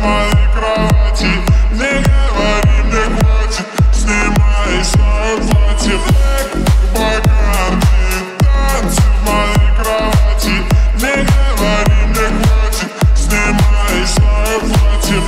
моей кровати. Не говори, мне хватит, снимай свое платье. Бакарди, танцы в моей кровати. Не говори, мне хватит, снимай свое платье.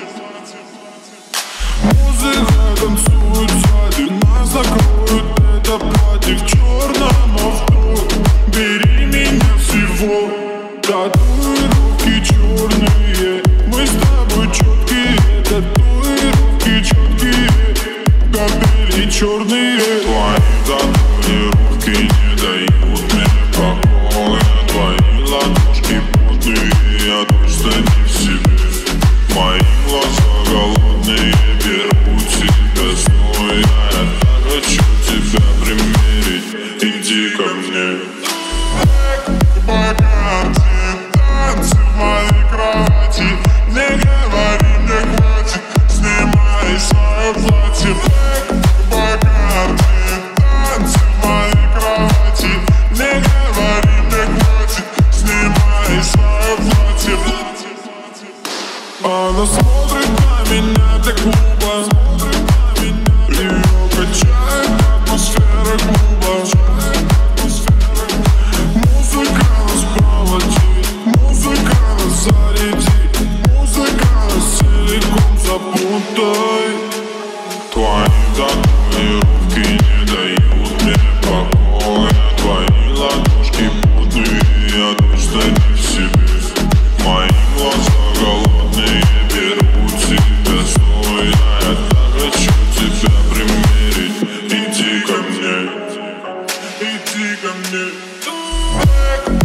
Музыка танцует сзади, нас закроют это платье в черном авто. Бери меня всего, татуировки черные. Мы с тобой четкие, татуировки четкие, капели черные. Твои татуировки не дают мне покоя. Твои ладошки потные, я точно не в себе. Мои глаза голодные, берут тебя стоя. Я так хочу тебя примерить, иди ко мне. Бакарди, танцы в моей кровати. Не говори, мне хватит, снимай свое платье. Бакарди, танцы в моей кровати. Не говори, мне хватит, снимай свое платье. Она смотрит на меня так глупо, ее качает атмосфера клуба. Музыка нас проводит, музыка нас зарядит, музыка нас целиком запутает. Твои татуировки не дают мне покоя. Твои ладошки потные, я точно не в себе. Мои глаза голодные, берут тебя стоя. Я так хочу тебя примерить, иди ко мне, иди ко мне.